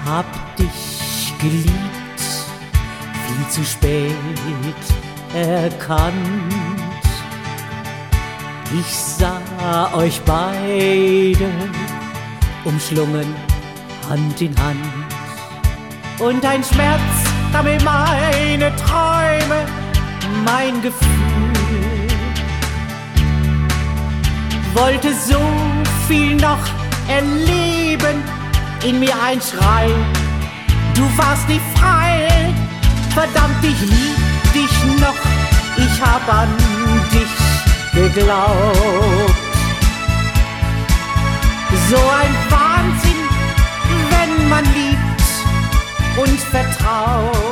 hab dich geliebt, viel zu spät erkannt. Ich sah euch beide umschlungen Hand in Hand, und ein Schmerz nahm in meine Träume, mein Gefühl. Wollte so viel noch erleben, in mir ein Schrei: du warst nicht frei. Verdammt, ich lieb dich noch, ich hab an dich geglaubt. So ein Wahnsinn, wenn man liebt und vertraut.